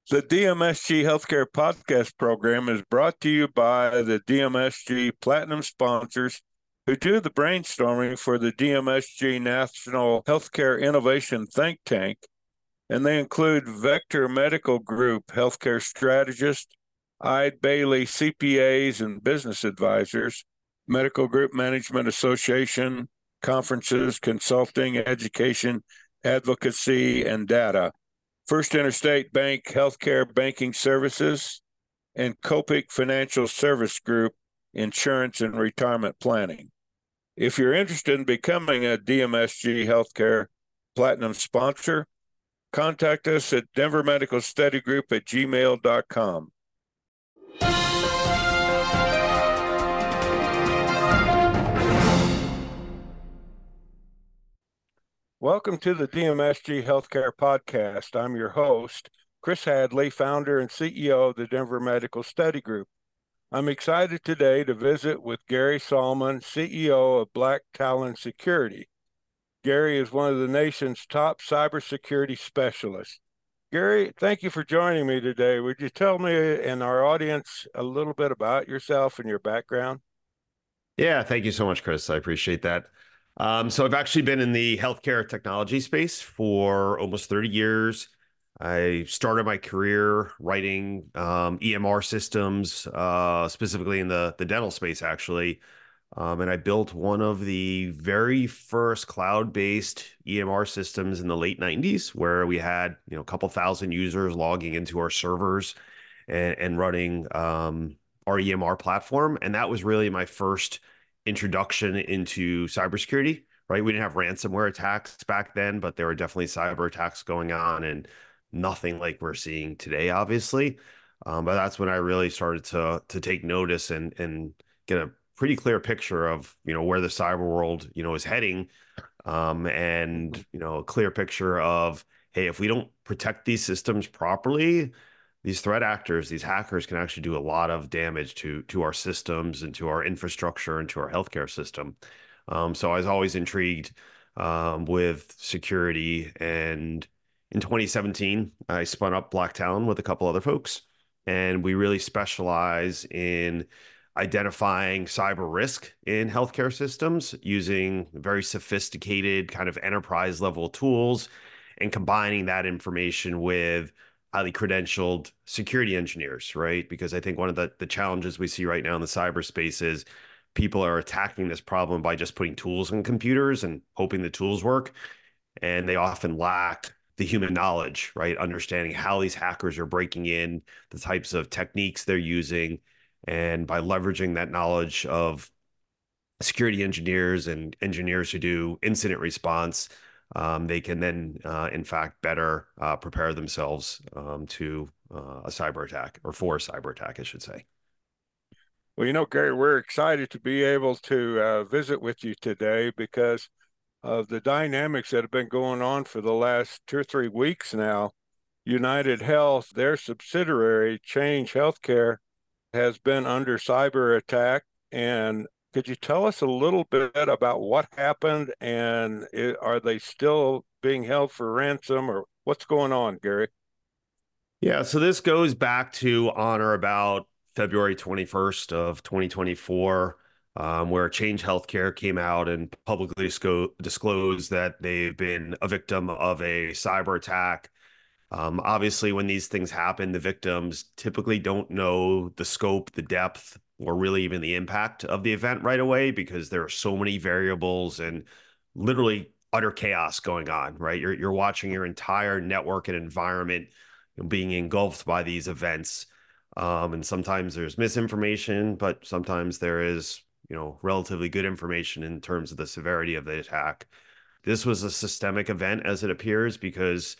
The DMSG Healthcare Podcast program is brought to you by the DMSG Platinum sponsors who do the brainstorming for the DMSG National Healthcare Innovation Think Tank, and they include Vector Medical Group healthcare strategists, Eide Bailly CPAs and business advisors, Medical Group Management Association, conferences, consulting, education, advocacy, and data. First Interstate Bank Healthcare Banking Services, and Copic Financial Service Group Insurance and Retirement Planning. If you're interested in becoming a DMSG Healthcare Platinum sponsor, contact us at denvermedicalstudygroup@gmail.com. Welcome to the DMSG Healthcare Podcast. I'm your host, Chris Hadley, founder and CEO of the Denver Medical Study Group. I'm excited today to visit with Gary Salmon, CEO of Black Talon Security. Gary is one of the nation's top cybersecurity specialists. Gary, thank you for joining me today. Would you tell me and our audience a little bit about yourself and your background? Yeah, thank you so much, Chris. I appreciate that. So I've actually been in the healthcare technology space for almost 30 years. I started my career writing EMR systems, specifically in the dental space, actually. And I built one of the very first cloud-based EMR systems in the late 90s, where we had a couple thousand users logging into our servers and running our EMR platform. And that was really my first introduction into cybersecurity, right? We didn't have ransomware attacks back then, but there were definitely cyber attacks going on, and nothing like we're seeing today, obviously. But that's when I really started to take notice and get a pretty clear picture of where the cyber world is heading, and a clear picture of, hey, if we don't protect these systems properly, these threat actors, these hackers can actually do a lot of damage to our systems and to our infrastructure and to our healthcare system. So I was always intrigued with security. And in 2017, I spun up Black Talon with a couple other folks, and we really specialize in identifying cyber risk in healthcare systems using very sophisticated kind of enterprise level tools and combining that information with highly credentialed security engineers, right? Because I think one of the challenges we see right now in the cyberspace is people are attacking this problem by just putting tools in computers and hoping the tools work. And they often lack the human knowledge, right? Understanding how these hackers are breaking in, the types of techniques they're using. And by leveraging that knowledge of security engineers and engineers who do incident response, they can then, in fact, better prepare themselves to a cyber attack, or for a cyber attack, I should say. Well, Gary, we're excited to be able to visit with you today because of the dynamics that have been going on for the last 2 or 3 weeks now. United Health, their subsidiary, Change Healthcare, has been under cyber attack. And could you tell us a little bit about what happened, and are they still being held for ransom, or what's going on, Gary? Yeah, so this goes back to on or about February 21st of 2024, where Change Healthcare came out and publicly disclosed that they've been a victim of a cyber attack. Obviously, when these things happen, the victims typically don't know the scope, the depth, or really even the impact of the event right away, because there are so many variables and literally utter chaos going on, right? You're watching your entire network and environment being engulfed by these events. And sometimes there's misinformation, but sometimes there is, relatively good information in terms of the severity of the attack. This was a systemic event, as it appears, because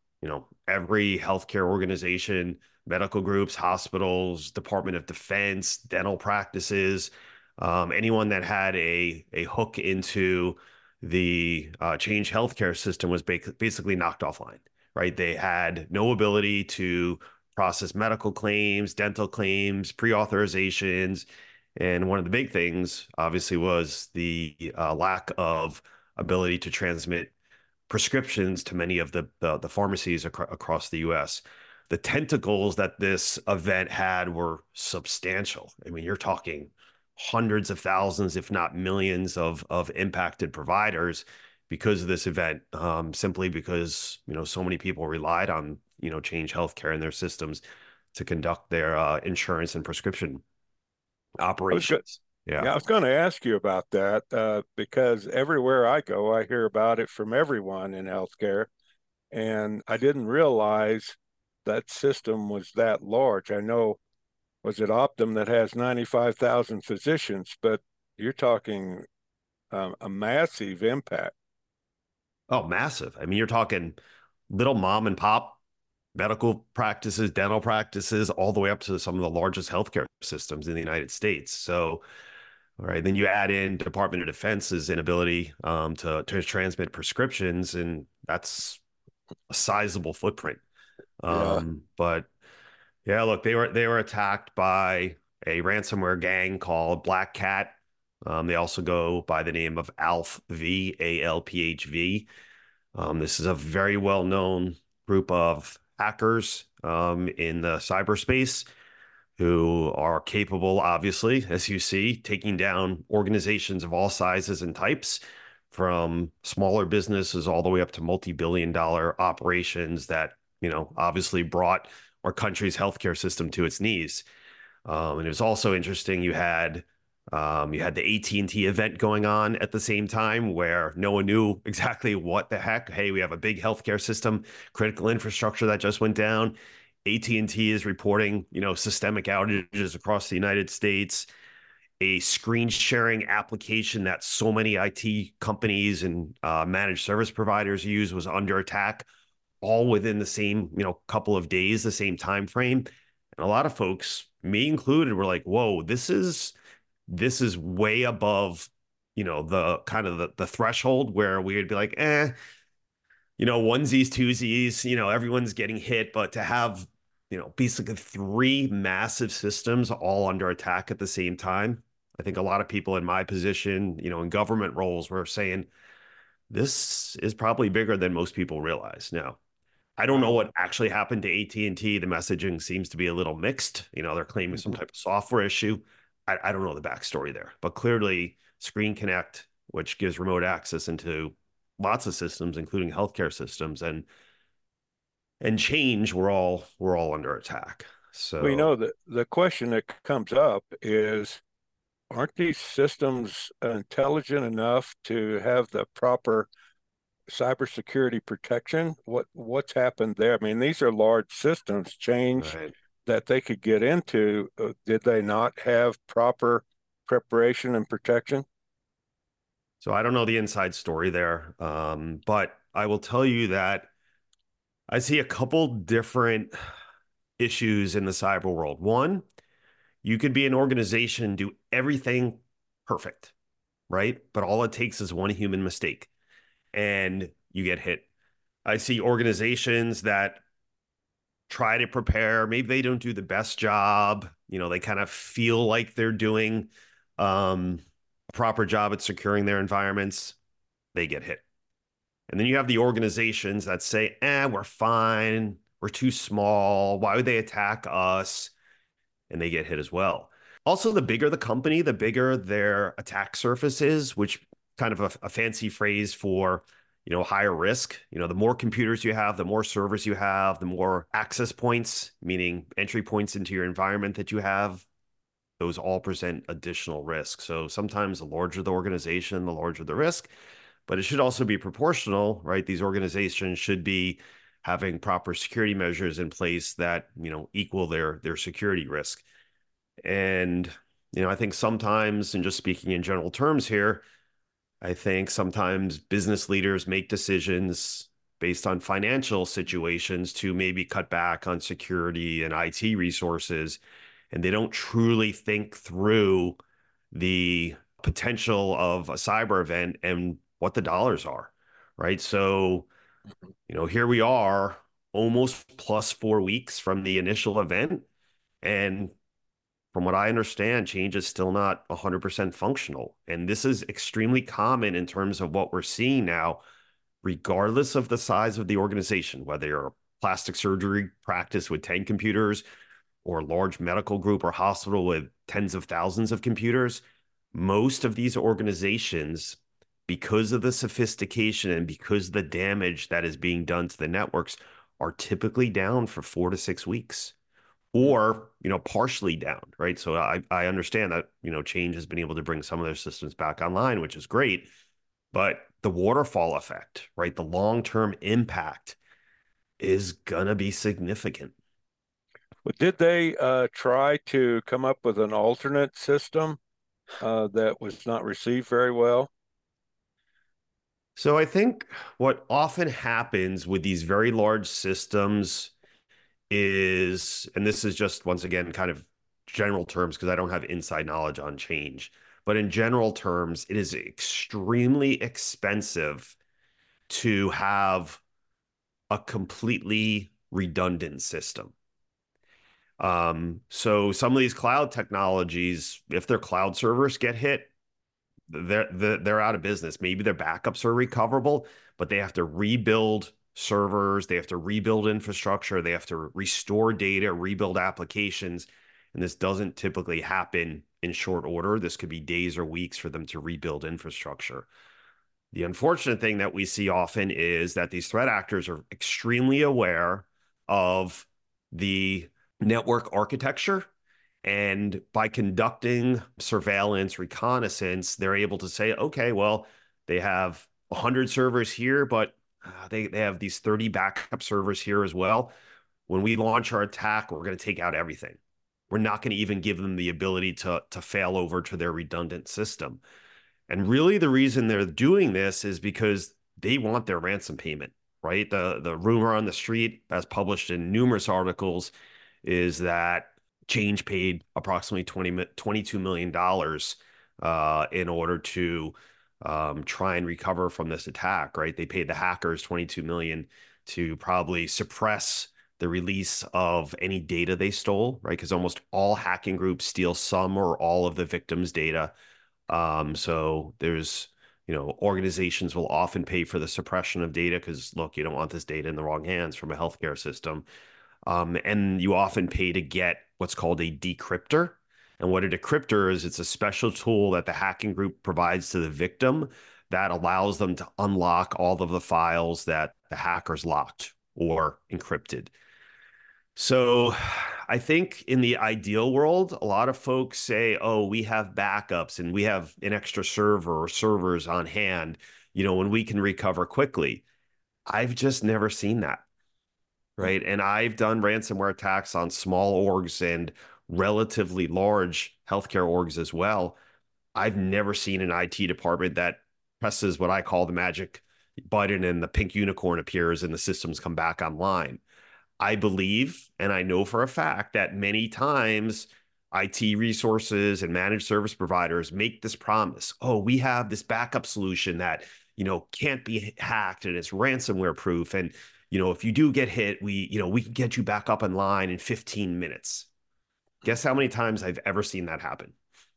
every healthcare organization, medical groups, hospitals, Department of Defense, dental practices, anyone that had a hook into the Change Healthcare system was basically knocked offline, right? They had no ability to process medical claims, dental claims, pre-authorizations. And one of the big things, obviously, was the lack of ability to transmit prescriptions to many of the pharmacies across the U.S. the tentacles that this event had were substantial. I mean, you're talking hundreds of thousands, if not millions of impacted providers because of this event, simply because, so many people relied on, Change Healthcare and their systems to conduct their insurance and prescription I was good. operations. Yeah. Yeah, I was going to ask you about that because everywhere I go, I hear about it from everyone in healthcare, and I didn't realize that system was that large. I know, was it Optum that has 95,000 physicians, but you're talking a massive impact. Oh, massive. I mean, you're talking little mom and pop medical practices, dental practices, all the way up to some of the largest healthcare systems in the United States. So, all right, then you add in Department of Defense's inability to transmit prescriptions, and that's a sizable footprint. Yeah. But yeah, look, they were attacked by a ransomware gang called Black Cat. They also go by the name of ALPHV, ALPHV. This is a very well-known group of hackers in the cyberspace who are capable, obviously, as you see, taking down organizations of all sizes and types, from smaller businesses all the way up to multi-billion-dollar operations that, obviously brought our country's healthcare system to its knees. And it was also interesting. You had the AT&T event going on at the same time where no one knew exactly what the heck. Hey, we have a big healthcare system, critical infrastructure that just went down. AT&T is reporting, systemic outages across the United States. A screen sharing application that so many IT companies and managed service providers use was under attack, all within the same, couple of days, the same time frame. And a lot of folks, me included, were like, "Whoa, this is way above, the kind of the threshold where we would be like, onesies, twosies, everyone's getting hit." But to have, basically three massive systems all under attack at the same time, I think a lot of people in my position, in government roles were saying, this is probably bigger than most people realize. Now, I don't know Wow. what actually happened to AT&T. The messaging seems to be a little mixed. They're claiming some Mhm. type of software issue. I don't know the backstory there, but clearly Screen Connect, which gives remote access into lots of systems, including healthcare systems, and Change, we're all under attack. Well, So the question that comes up is, aren't these systems intelligent enough to have the proper cybersecurity protection? What's happened there? I mean, these are large systems. Change right. that they could get into. Did they not have proper preparation and protection? So I don't know the inside story there, but I will tell you that I see a couple different issues in the cyber world. One, you could be an organization, do everything perfect, right? But all it takes is one human mistake and you get hit. I see organizations that try to prepare, maybe they don't do the best job, they kind of feel like they're doing a proper job at securing their environments, they get hit. And then you have the organizations that say, we're fine, we're too small, why would they attack us? And they get hit as well. Also, the bigger the company, the bigger their attack surface is, which kind of a fancy phrase for, higher risk. The more computers you have, the more servers you have, the more access points, meaning entry points into your environment that you have, those all present additional risk. So sometimes the larger the organization, the larger the risk, but it should also be proportional, right? These organizations should be having proper security measures in place that, equal their security risk. And, I think sometimes, and just speaking in general terms here, I think sometimes business leaders make decisions based on financial situations to maybe cut back on security and IT resources, and they don't truly think through the potential of a cyber event and what the dollars are, right? So, here we are almost plus 4 weeks from the initial event. And from what I understand, Change is still not 100% functional. And this is extremely common in terms of what we're seeing now, regardless of the size of the organization, whether you're plastic surgery practice with 10 computers or a large medical group or hospital with tens of thousands of computers, most of these organizations, because of the sophistication and because of the damage that is being done to the networks, are typically down for 4 to 6 weeks or, partially down, right? So I understand that, Change has been able to bring some of their systems back online, which is great, but the waterfall effect, right? The long-term impact is gonna be significant. Well, did they try to come up with an alternate system that was not received very well? So I think what often happens with these very large systems is, and this is just once again kind of general terms because I don't have inside knowledge on Change, but in general terms, it is extremely expensive to have a completely redundant system. So some of these cloud technologies, if their cloud servers get hit, they're out of business. Maybe their backups are recoverable, but they have to rebuild servers, they have to rebuild infrastructure, they have to restore data, rebuild applications, and this doesn't typically happen in short order. This could be days or weeks for them to rebuild infrastructure. The unfortunate thing that we see often is that these threat actors are extremely aware of the network architecture. And by conducting surveillance, reconnaissance, they're able to say, okay, well, they have 100 servers here, but they have these 30 backup servers here as well. When we launch our attack, we're going to take out everything. We're not going to even give them the ability to fail over to their redundant system. And really, the reason they're doing this is because they want their ransom payment, right? The rumor on the street, as published in numerous articles, is that Change paid approximately $22 million in order to try and recover from this attack, right? They paid the hackers $22 million to probably suppress the release of any data they stole, right? Because almost all hacking groups steal some or all of the victims' data. So there's, organizations will often pay for the suppression of data because, look, you don't want this data in the wrong hands from a healthcare system. And you often pay to get what's called a decryptor. And what a decryptor is, it's a special tool that the hacking group provides to the victim that allows them to unlock all of the files that the hackers locked or encrypted. So I think in the ideal world, a lot of folks say, oh, we have backups and we have an extra server or servers on hand, when we can recover quickly. I've just never seen that. Right. And I've done ransomware attacks on small orgs and relatively large healthcare orgs as well. I've never seen an IT department that presses what I call the magic button and the pink unicorn appears and the systems come back online. I believe, and I know for a fact that many times IT resources and managed service providers make this promise. Oh, we have this backup solution that, can't be hacked and it's ransomware proof. And, if you do get hit, we can get you back up in line in 15 minutes. Guess how many times I've ever seen that happen?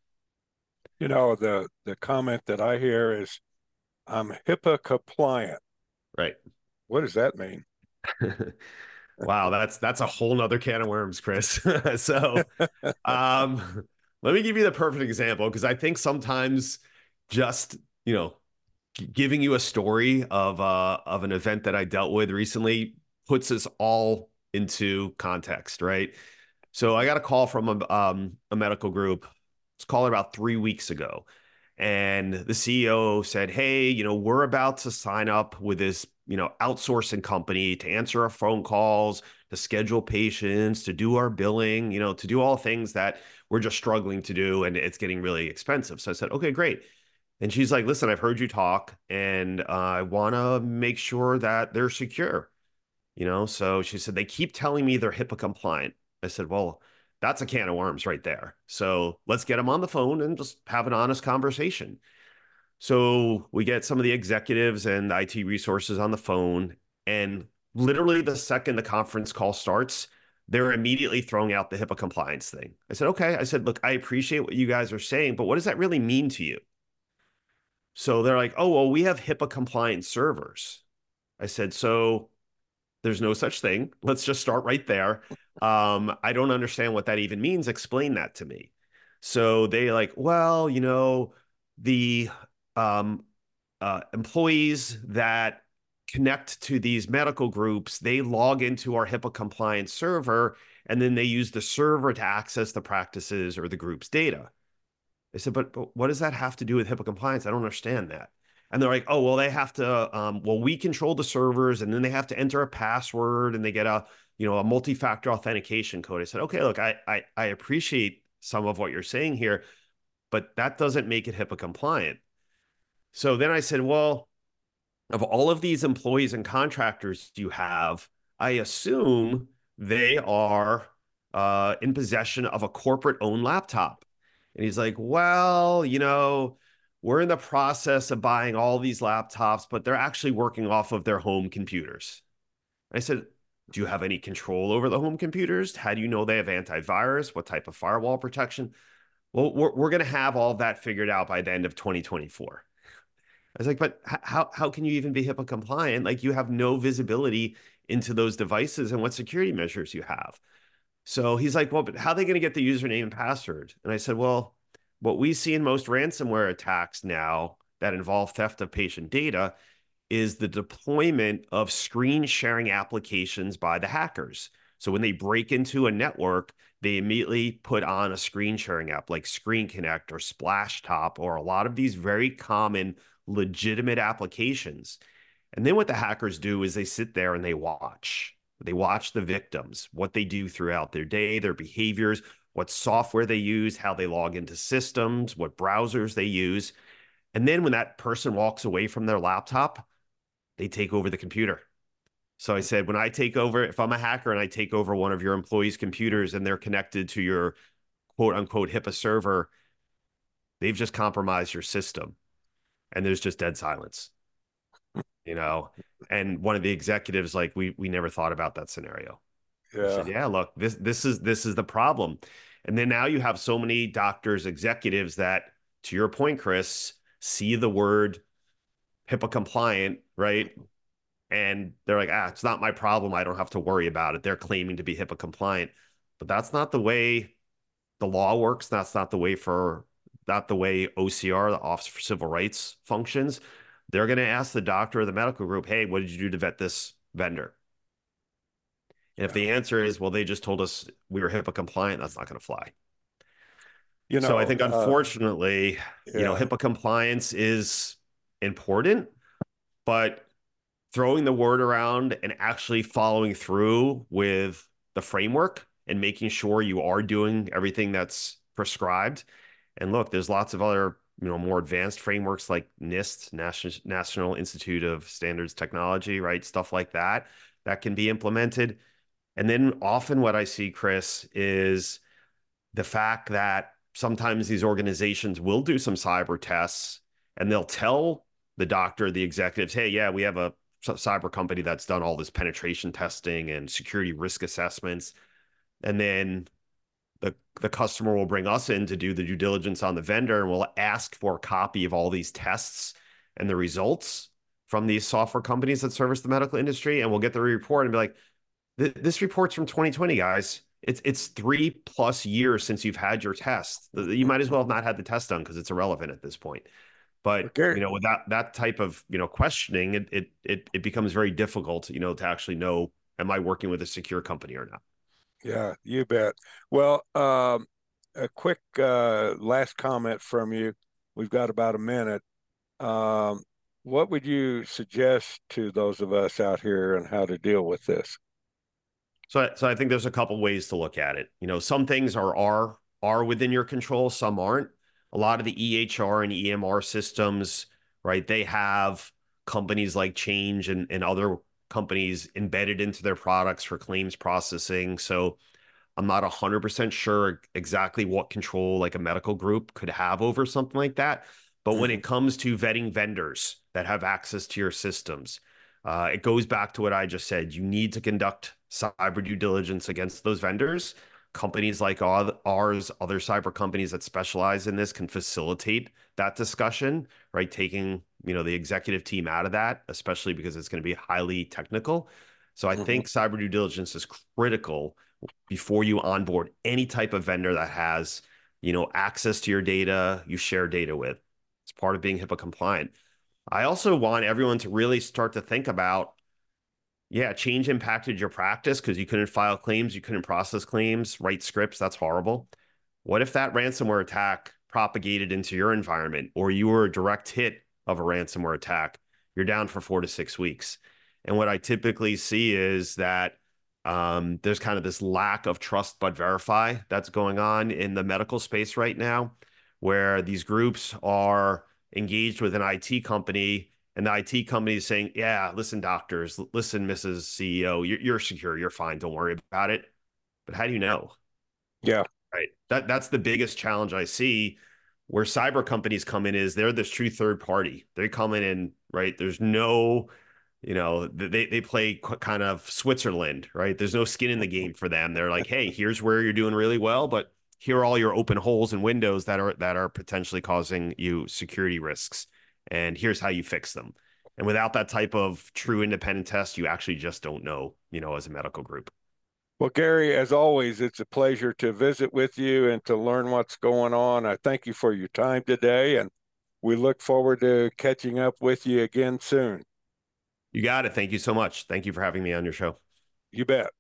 The comment that I hear is, I'm HIPAA compliant. Right. What does that mean? Wow, that's a whole nother can of worms, Chris. So, let me give you the perfect example because I think sometimes just, giving you a story of an event that I dealt with recently puts us all into context, right? So I got a call from a medical group. Let's call it about 3 weeks ago. And the CEO said, hey, we're about to sign up with this, outsourcing company to answer our phone calls, to schedule patients, to do our billing, to do all things that we're just struggling to do. And it's getting really expensive. So I said, okay, great. And she's like, listen, I've heard you talk and I want to make sure that they're secure, So she said, they keep telling me they're HIPAA compliant. I said, well, that's a can of worms right there. So let's get them on the phone and just have an honest conversation. So we get some of the executives and IT resources on the phone. And literally the second the conference call starts, they're immediately throwing out the HIPAA compliance thing. I said, okay. I said, look, I appreciate what you guys are saying, but what does that really mean to you? So they're like, oh, well, we have HIPAA compliant servers. I said, so There's no such thing. Let's just start right there. I don't understand what that even means. Explain that to me. So they like, well, the um, employees that connect to these medical groups, they log into our HIPAA compliant server, and then they use the server to access the practices or the group's data. I said, but what does that have to do with HIPAA compliance? I don't understand that. And they're like, oh, well, they have to, well, we control the servers, and then they have to enter a password, and they get a multi-factor authentication code. I said, okay, look, I appreciate some of what you're saying here, but that doesn't make it HIPAA compliant. So then I said, well, of all of these employees and contractors you have, I assume they are in possession of a corporate owned laptop. And he's like, well, we're in the process of buying all these laptops, but they're actually working off of their home computers. I said, do you have any control over the home computers? How do you know they have antivirus? What type of firewall protection? Well, we're going to have all that figured out by the end of 2024. I was like, but how can you even be HIPAA compliant? Like you have no visibility into those devices and what security measures you have. So he's like, well, but how are they going to get the username and password? And I said, well, what we see in most ransomware attacks now that involve theft of patient data is the deployment of screen sharing applications by the hackers. So when they break into a network, they immediately put on a screen sharing app like Screen Connect or Splashtop or a lot of these very common legitimate applications. And then what the hackers do is they sit there and they watch. They watch the victims, what they do throughout their day, their behaviors, what software they use, how they log into systems, what browsers they use. And then when that person walks away from their laptop, they take over the computer. So I said, when I take over, if I'm a hacker and I take over one of your employees' computers and they're connected to your quote unquote HIPAA server, they've just compromised your system. And there's just dead silence, you know? And one of the executives, like, we never thought about that scenario. I said, Yeah. yeah, look, this is the problem. And then now you have so many doctors, executives that, to your point, Chris, see the word HIPAA compliant, right? And they're like, it's not my problem. I don't have to worry about it. They're claiming to be HIPAA compliant, but that's not the way the law works. Not the way OCR, the Office for Civil Rights, functions. They're going to ask the doctor or the medical group, hey, what did you do to vet this vendor? And if Yeah. the answer is, well, they just told us we were HIPAA compliant, that's not going to fly. You So I know, think, unfortunately, yeah. HIPAA compliance is important, but throwing the word around and actually following through with the framework and making sure you are doing everything that's prescribed. And look, there's lots of other, more advanced frameworks like NIST, National Institute of Standards Technology, right? Stuff like that that can be implemented. And then often what I see, Chris, is the fact that sometimes these organizations will do some cyber tests and they'll tell the doctor, the executives, hey, yeah, we have a cyber company that's done all this penetration testing and security risk assessments. And then the customer will bring us in to do the due diligence on the vendor, and we'll ask for a copy of all these tests and the results from these software companies that service the medical industry. And we'll get the report and be like, this report's from 2020, guys. It's 3+ years since you've had your test. You might as well have not had the test done because it's irrelevant at this point. But Okay. with that type of questioning, it becomes very difficult, to actually know, am I working with a secure company or not? Yeah, you bet. Well, a quick last comment from you. We've got about a minute. Um, what would you suggest to those of us out here and how to deal with this? So I think there's a couple ways to look at it. Some things are within your control, some aren't. A lot of the EHR and EMR systems, right? They have companies like Change and other companies embedded into their products for claims processing. So I'm not 100% sure exactly what control like a medical group could have over something like that. But when Mhm. it comes to vetting vendors that have access to your systems, it goes back to what I just said. You need to conduct cyber due diligence against those vendors. Companies like ours, other cyber companies that specialize in this can facilitate that discussion, right? Taking, the executive team out of that, especially because it's going to be highly technical. So I Mhm. think cyber due diligence is critical before you onboard any type of vendor that has, access to your data, you share data with. It's part of being HIPAA compliant. I also want everyone to really start to think about, yeah, change impacted your practice because you couldn't file claims, you couldn't process claims, write scripts. That's horrible. What if that ransomware attack propagated into your environment, or you were a direct hit of a ransomware attack? You're down for 4 to 6 weeks. And what I typically see is that there's kind of this lack of trust but verify that's going on in the medical space right now, where these groups are engaged with an IT company, and the IT company is saying, yeah, listen, doctors, listen, Mrs. CEO, you're secure, you're fine, don't worry about it. But how do you know? Yeah. Right. That's the biggest challenge I see where cyber companies come in is they're this true third party. They come in and right, there's no, they play kind of Switzerland, right? There's no skin in the game for them. They're like, hey, here's where you're doing really well, but here are all your open holes and windows that are potentially causing you security risks. And here's how you fix them. And without that type of true independent test, you actually just don't know, as a medical group. Well, Gary, as always, it's a pleasure to visit with you and to learn what's going on. I thank you for your time today, and we look forward to catching up with you again soon. You got it. Thank you so much. Thank you for having me on your show. You bet.